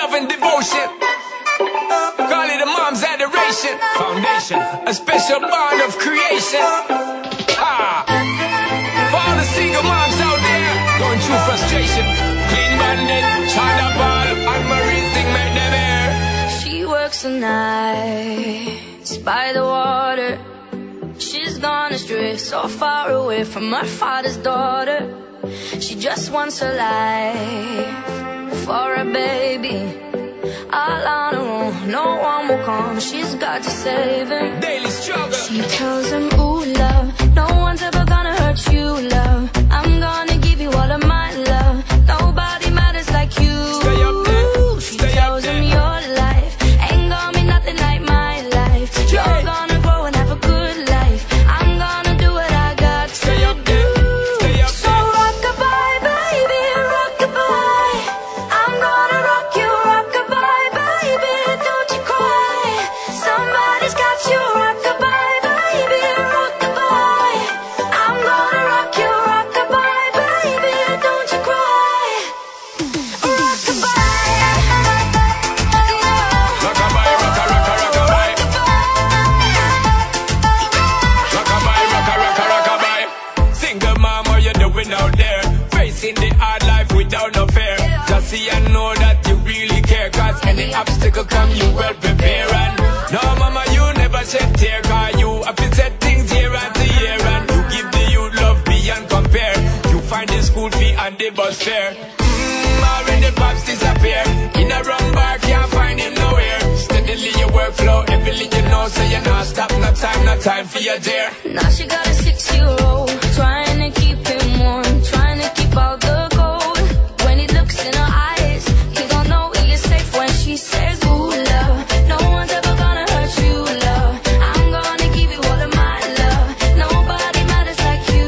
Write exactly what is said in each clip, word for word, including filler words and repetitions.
love and devotion. Call it a mom's adoration. Foundation, a special bond of creation. Ah, for all the single moms out there going through frustration. Clean Bandit, China Ball, and Marie thing make them air. She works the nights by the water. She's gone astray, so far away from her father's daughter. She just wants a life for a baby. All on her own, no one will come. She's got to save him. Daily struggle. She tells him, ooh, love, no one's ever gonna hurt you, love. I'm gonna give you all of my love. Nobody matters like you. Stay up there. She Stay tells up there. him your life ain't gonna be nothing like my life. You're Yeah. gonna grow and have a good life. I'm gonna do what I got to Stay up there. Stay up So there. rock-a-bye, baby, rock-a-bye. I'm gonna rock you, rock-a-bye, baby, don't you cry. Somebody's got you, rock-a-bye, baby, rock-a-bye. I'm gonna rock you, rock-a-bye, baby, don't you cry. Rock-a-bye, yeah. Rock-a-bye, rocka, rocka, rock-a-bye. Rock-a-bye, rocka, rocka, rock-a-bye. Single mom, what you doing out there? Facing the hard life without no fear. Just see and know that you really care. Cause any obstacle come, you well prepare. And no, mama, you never shed tear. Cause you have to set things year after year. And you give the youth love beyond compare. You find the school fee and the bus fare. Mmm, already pops disappear. In a wrong bar, can't find him nowhere. Steadily your workflow, everything you know. So you not stop, no time, no time for your dear. Now she got a six-year-old, trying to keep him warm, trying to keep out the cold. When he looks in her eyes, he don't know he is safe when she says, ooh, love, no one's ever gonna hurt you, love. I'm gonna give you all of my love. Nobody matters like you.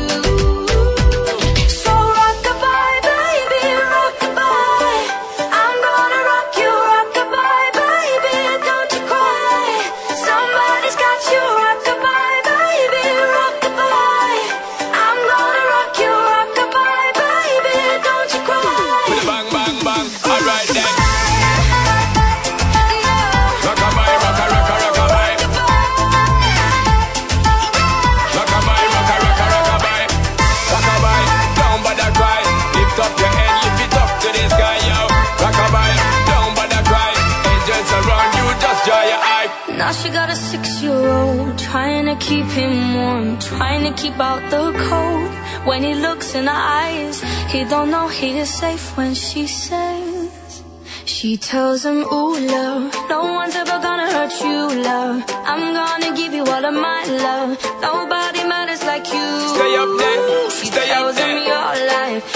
So rock-a-bye, baby, rock-a-bye. I'm gonna rock you, rock-a-bye, baby, don't you cry. Somebody's got you, rock-a-bye, baby, rock-a-bye. I'm gonna rock you, rock-a-bye, baby, don't you cry. With a bang, bang, bang. Alright then. Rock-a-bye, rocka, rocka, rock-a-bye. Rock-a-bye, rocka, rocka, rock-a-bye. Rock-a-bye, don't bother cry. Lift up your head, lift it up to the sky, yo. Rock-a-bye, don't bother cry. Angels around you, just dry your eye. Now she got a six-year-old, trying to keep him warm, trying to keep out the cold. When he looks in her eyes, he don't know he is safe when she says. She tells him, ooh, love, no one's ever gonna hurt you, love. I'm gonna give you all of my love. Nobody matters like you. Stay up there, She stay up tells him there. your life